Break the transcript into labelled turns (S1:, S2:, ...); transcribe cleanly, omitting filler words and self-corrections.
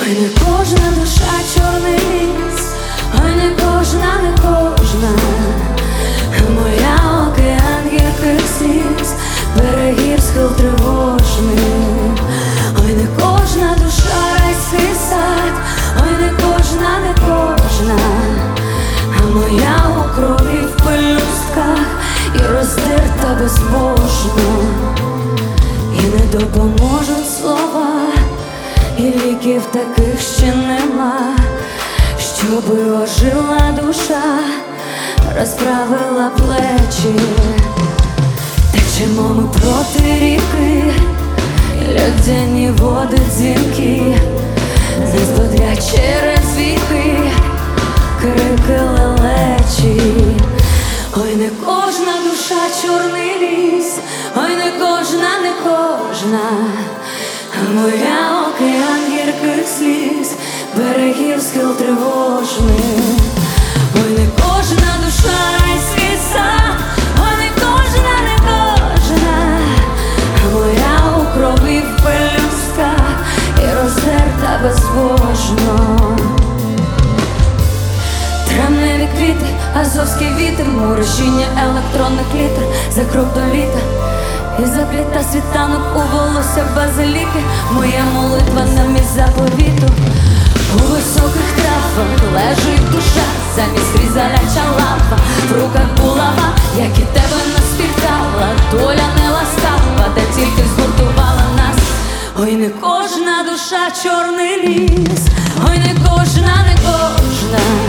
S1: Ой, не кожна душа чорний ліс, ой, не кожна, не кожна, моя океан гірких сліз, берегів схил тривожний. Ой, не кожна душа райський сад, ой, не кожна, не кожна, моя у крові в пелюстках і роздерта безбожно. І не допоможуть слова, і ліків таких ще нема, щоби ожила душа, розправила плечі. Течемо ми проти ріки, льодяні води дзвінки, не збодрять через віки крики лелечі. Ой, не кожна душа чорний ліс, ой, не кожна, не кожна, моя океан гірких сліз, берегів схил тривожний. Ой, не кожна душа райський сад, ой, не кожна, не кожна, моя у крові в пелюстках і роздерта безбожно. Травневі квіти, азовський вітер, мурашіння електронних літер за крок до літа. І запліта світанок у волосся базиліки, моя молитва на місць заповіту. У високих травах лежить душа, замість різаляча лампа, в руках булава, як і тебе наспівтала, доля не ласкава, та тільки згуртувала нас. Ой, не кожна душа чорний ліс, ой, не кожна, не кожна,